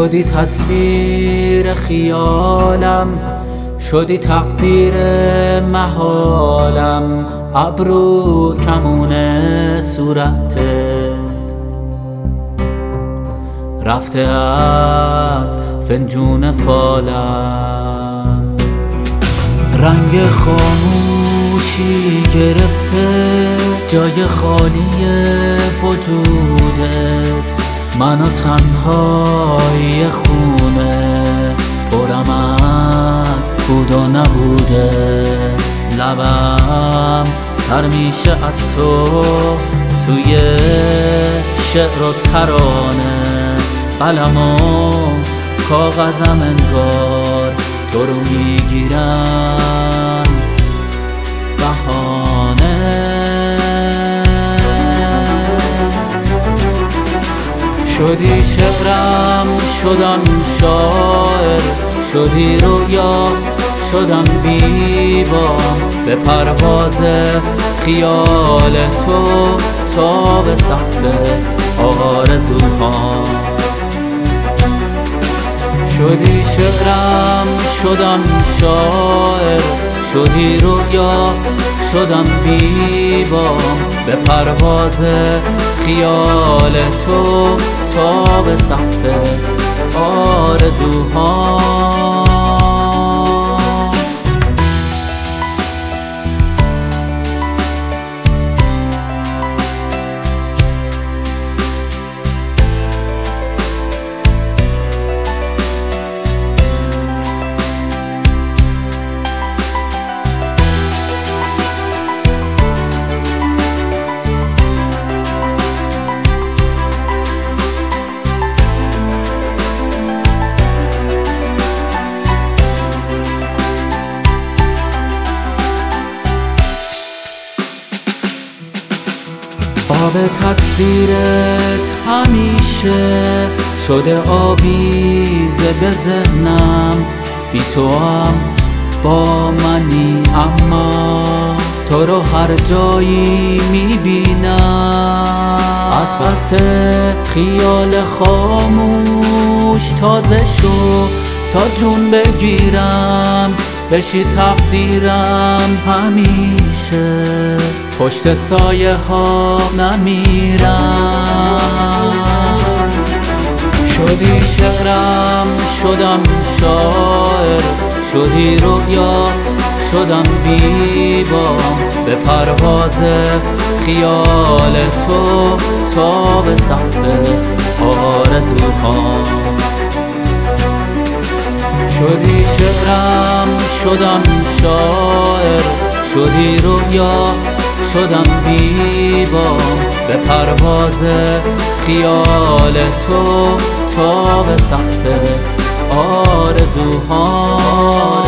شدی تصویر خیالم، شدی تقدیر محالم، ابرو کمون صورتت رفته از فنجون فالم، رنگ خاموشی گرفته جای خالی وجودت، من و تنهای خونه پرم از بود و نبودت، لبم تر میشه از تو توی شعر و ترانه، قلم و کاغذم انگار تو رو میگیرن بهانه. شدی شعرم شدم شاعر، شدی رویا شدم بیبام، به پرواز خیال تو تا به سقف آرزوهام. شدی شعرم شدم شاعر، شدی رویا شدم بیبام، به پرواز خیال تو تا به سقف آرزوهام. آب تصویرت همیشه شده آویزه به ذهنم، بی تو هم با منی اما تو رو هر جایی میبینم. از پس خیال خاموش تازه شو تا جون بگیرم، بشی تقدیرم همیشه پشت سایه ها نمیرم. شدی شعرم شدم شاعر، شدی رویا شدم بیبام، به پرواز خیال تو تا به سقف آرزوهام. شدی شعرم شدم شاعر، شدی رویا شدم بیبام، به پرواز خیال تو تا به سقف آرزوهام.